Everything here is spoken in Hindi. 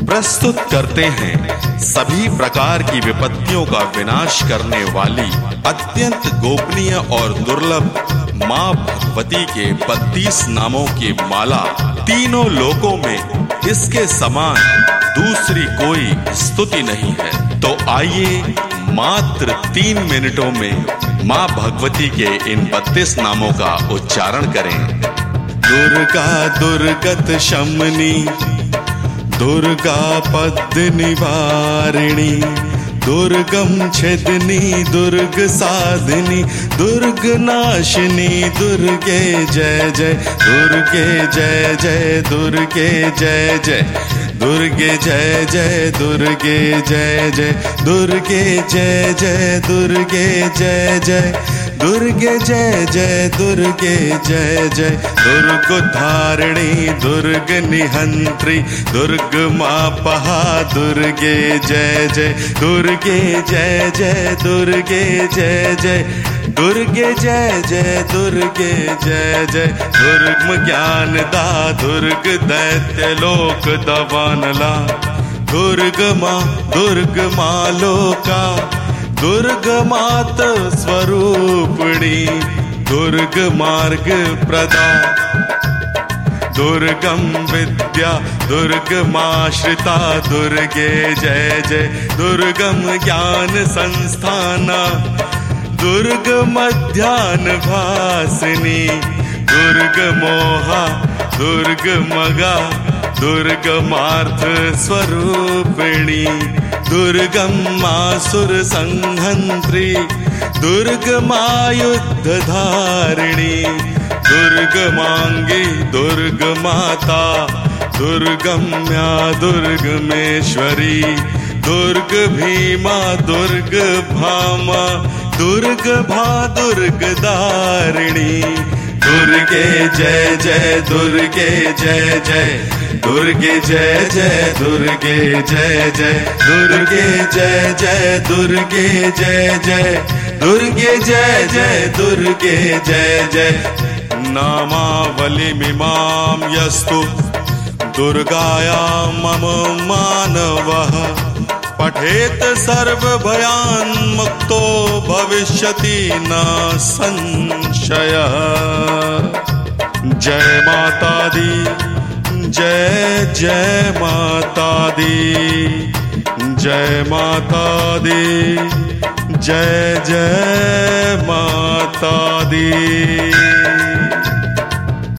प्रस्तुत करते हैं सभी प्रकार की विपत्तियों का विनाश करने वाली अत्यंत गोपनीय और दुर्लभ मां भगवती के 32 नामों की माला। तीनों लोकों में इसके समान दूसरी कोई स्तुति नहीं है। तो आइए मात्र 3 मिनटों में मां भगवती के इन 32 नामों का उच्चारण करें। दुर्गा दुर्गत शमनी, दुर्गा पद निवारिणी, दुर्गम छेदनी, दुर्ग साधिनी, दुर्ग नाशिनी, दुर्गे जय जय, दुर्गे जय जय, दुर्गे जय जय, दुर्गे जय जय, दुर्गे जय जय, दुर्गे जय जय, दुर्गे जय जय, दुर्गे जय जय, दुर्गे जय जय, दुर्ग धारिणी, दुर्ग निहंत्री, दुर्ग मापहा, दुर्गे जय जय, दुर्गे जय जय, दुर्गे जय जय, दुर्गे जय जय, दुर्गे जय जय, दुर्ग ज्ञान दा, दुर्ग दैत्य लोक दवानला, दुर्ग माँ लोका, दुर्ग मात स्वरूपिणी, दुर्ग मार्ग प्रदा, दुर्गम विद्या, दुर्ग माश्रिता, दुर्गे जय जय, दुर्गम ज्ञान संस्थाना, दुर्ग मध्याह्न भासिनी, दुर्ग मोहा, दुर्ग मगा, दुर्ग मार्थ स्वरूपिणी, दुर्गम आसुर संहंत्री, दुर्ग मायुद्ध धारिणी, दुर्ग मांगी, दुर्ग माता, दुर्गम्या, दुर्गमेश्वरी, दुर्ग भीमा, दुर्ग भामा, दुर्ग भा, दुर्ग दारिणी, दुर्गे जय जय, दुर्गे जय जय, दुर्गे जय जय, दुर्गे जय जय, दुर्गे जय जय, दुर्गे जय जय, दुर्गे जय जय, दुर्गे जय जय। नामावलिमिमां यस्तु दुर्गायां मम मानवः पठेत सर्वभयान्मुक्तो भविष्यति न संशयः। जय माता दी, जय जय माता दी, जय माता दी, जय जय माता दी।